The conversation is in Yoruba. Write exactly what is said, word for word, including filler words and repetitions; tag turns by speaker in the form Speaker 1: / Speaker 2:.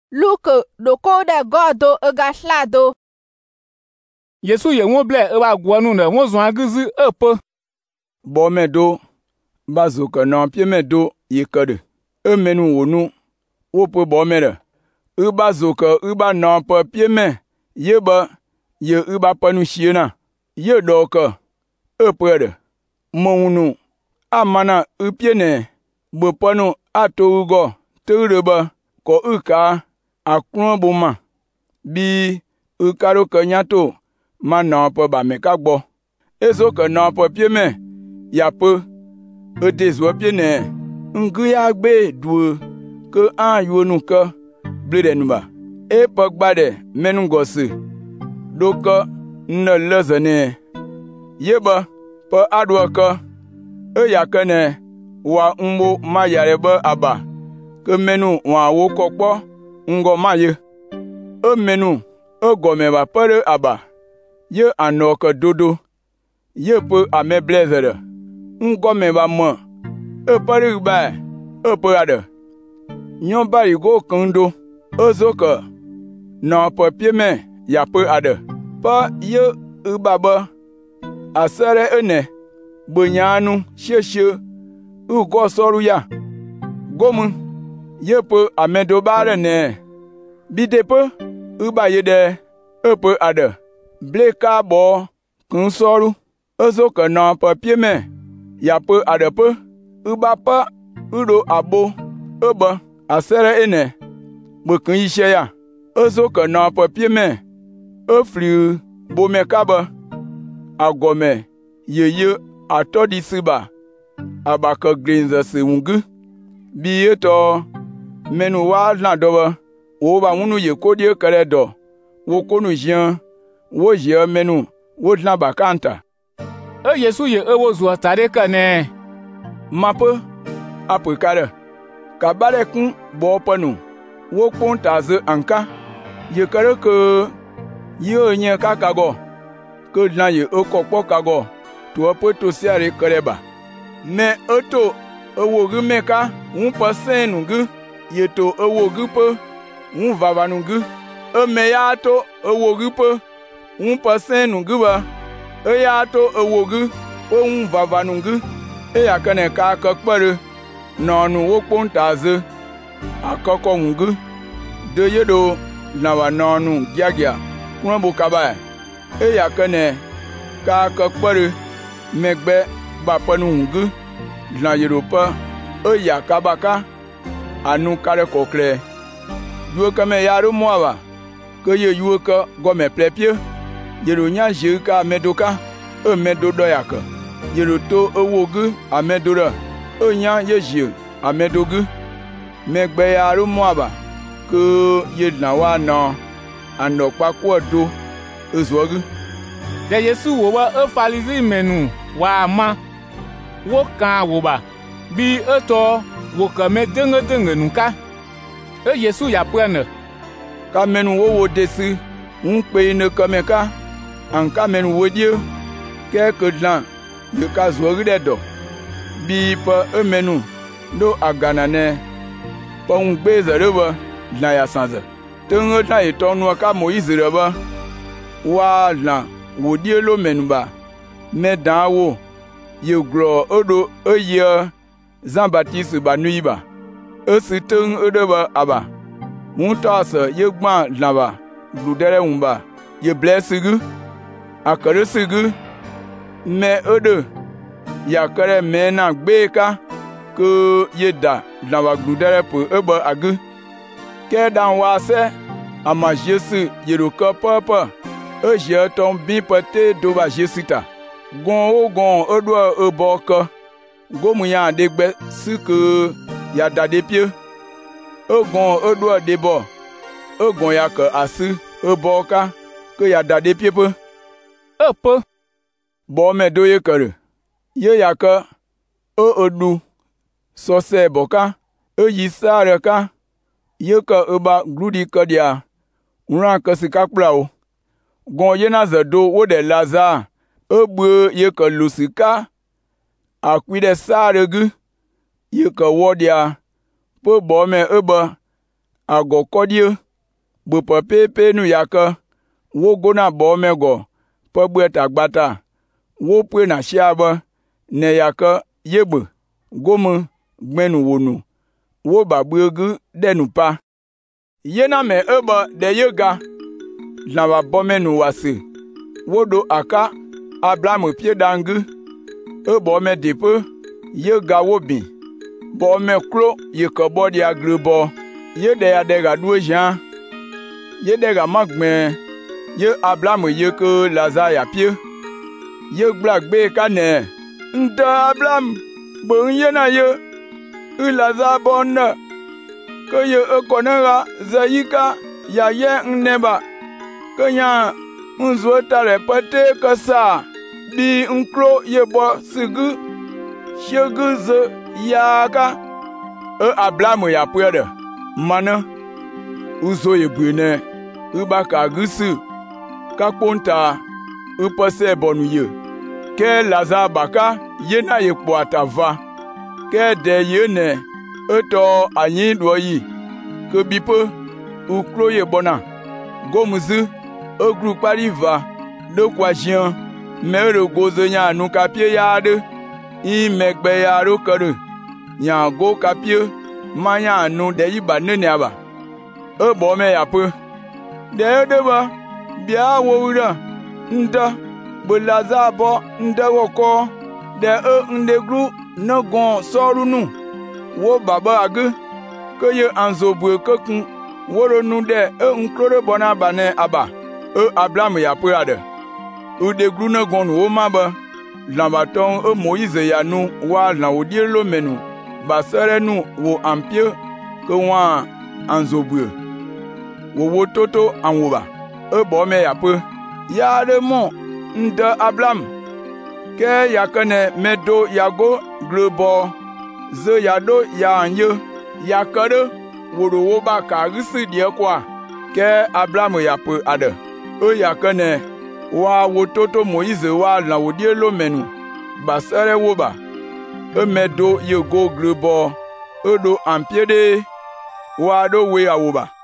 Speaker 1: Luke doko de godo ega slado.
Speaker 2: Yesu ye won ble e ba gwonu ne won zwan gizi e pe.
Speaker 3: Bo medo bazo ke na pie medo yekede. E menu wonu wo pe bo mere. E bazo ke e ba na pe pie me ye ba ye e ba panu shiena. Ye do ke e pere. Mo wonu amana e pie ne bo panu ato ugo te reba ko e ka akron boma bi e karo ke nyato ma na pe ba me ka gbo. Ezo ke na pe pie me ya pe e dezo pie ne ngu ya gbe du ke an yo nu ke blede nu ba e pe gbade menu gose do ke ne lezene ye ba pe adwo ke e ya ke ne wa mbo ma yare ba aba ke menu wa wo kokpo ngo ma ye e menu e gome ba pere aba ye anoke dodo ye pe ame blezere ngome ba mo e pare ba e pe ade nyon ba igo kando ozoka na pe pie me ya pe ade pa ye e baba asere ene bonyanu sheshe u go soru ya gomu ye pe amedo bare ne bide pe u ba ye de e pe ade bleka bo kun soru ozoka na pe pie me ya pe ade pe u ba pa u do abo eba asere ene bokun ishe ya ozoka na pe pie me ofri bo me kaba agome yeye atodi siba abaka grenza se wungu bi eto menu wa na doba wo ba wunu ye kodie kare do wo konu jian wo je menu wo na bakanta
Speaker 2: E Yesu ye e wo zo tare ka ne
Speaker 3: mape apukare ka bare kun bo panu wo pon taze anka ye kare ke ye onye ka kago ke na ye o kokpo kago to po to siare kareba me oto owo gu meka un pasen ngu ye to owo gu pe un vava ngu e me ya to owo gu pe un pasen ngu ba e ya to owo gu o un vava ngu e ya kane ka ka kpere nonu wo pontaze akoko ngu de yedo na wa nonu giagia kun bo kaba e ya kane ka ka kpere megbe ba panu ngu na Europa e ya kabaka anu kare kokle yuo kame yaro moaba ke ye yuo ka gome plepie yero nya je ka medoka e medodo yaka yero to ewogu amedora e nya ye je amedogu megbe yaro moaba ke ye na wa na anokpa ko do ezogu
Speaker 2: de Yesu wo wa e falizi menu wa ma wo kan wo ba bi eto wo ka me denge denge nuka e Yesu ya prene
Speaker 3: ka menu wo wo desi un pe ne kameka an ka menu wo die ke ke dan ye ka zori de do bi pa e menu do agana ne pa un gbe zereba na ya sanze tengo na itonu ka Moise reba wa na wo die lo menu ba me dan wo ye gro odo eye Jean Baptiste ba nuiba e situng odo ba aba muntasa ye gban laba gludere umba ye blessigu akare sigu me odo ya kare me na gbeka ko ye da laba gludere po eba agu ke dan wa se ama Jesu yeroka papa e je ton bi pate do ba Jesuta gon o gon odo e boka gomu ya degbe siku ya dade pie ogon odo debo ogon ya ka asu oboka ke ya dade pie pe
Speaker 2: epe
Speaker 3: bo me do ye kare ye ya ka o odu so se boka e yisare ka ye ka eba gludi ka dia unra ka sikapla o gon ye na zedo wo de Lazare egbe ye ka lusika akwide sare gu ye ka wodia po bo me eba ago kodie bu pepe nu yake wo gona bo mego pe bweta gbata wo pwe na shiabe ne yake yebe gomu gbenu wonu wo ba bwegu denu pa yena me ebe de yega na ba bomenu wase wo do aka Abraham pie dangu e bo me depe yega wo bi bo me klo ye ko bo di agrebo ye de ya de ga duo jan ye de ga magme ye Abraham ye ke Lazare ya pie ye gbagbe ka ne nda Abraham bon ye na ye u Lazare bon ke ye e konera zayika ya ye nneba ke nya nzo tare pate kasa bi nkro ye bo sigu shegu ze yaka e Abraham ya pwede mana uzo ye bwene uba ka gusu ka ponta upase bonu ye ke Lazare baka ye na ye po atava ke de ye ne eto anyi doyi ke bipe ukro ye bona gomuzu ogru pariva de kwajian mere gozo nya nu kapie yade i megbe ya ro kere nya go kapie manya nu de yiba nene aba e bo me ya pe de de ba bia wo wura nda bo Lazare bo nda woko de e ndegru no gon soru nu wo baba age ke ye anzobu kekun woro nu de e nkrore bona bane aba e Abraham ya pe ade u de gru na gon wo maba lambaton e Moïse ya nu wa na odie lo menu basere nu wo ampie ke wa anzobu wo wo toto anwoba e bo me ya pe ya de mo nda Abraham ke yakane medo yago glebo ze yado ya anye yakare woro wo ba ka risi die kwa ke Abraham ya pe ade o yakane wa wo toto Moïse wa la wodie lo menu basere wo ba e medo ye go glebo e do ampiede wa do we awoba